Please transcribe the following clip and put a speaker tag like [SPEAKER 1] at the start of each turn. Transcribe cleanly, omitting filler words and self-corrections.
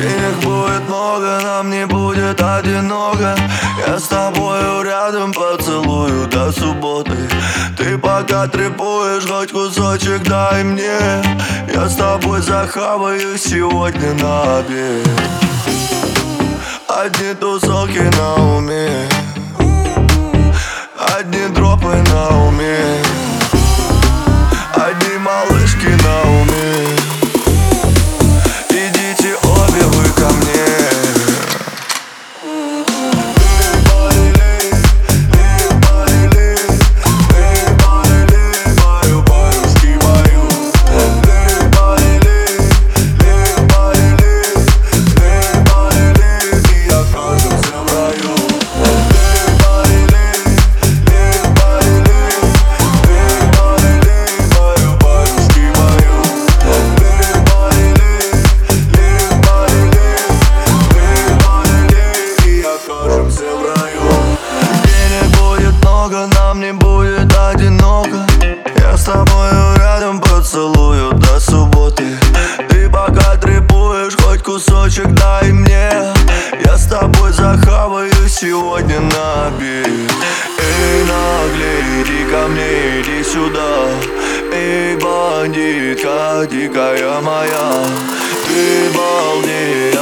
[SPEAKER 1] Денег будет много, нам не будет одиноко. Я с тобою рядом, поцелую до субботы. Ты пока трепуешь, хоть кусочек дай мне. Я с тобой захаваю сегодня на обед. Одни тусовки на уме, одни дропы на уме, одни малышки на уме. Идите обе вы ко мне. Нам не будет одиноко. Я с тобою рядом, поцелую до субботы. Ты пока трепуешь, хоть кусочек дай мне. Я с тобой захаваю сегодня на обед. Эй, наглей, иди ко мне, иди сюда. Эй, бандитка, дикая моя, ты балдеешь.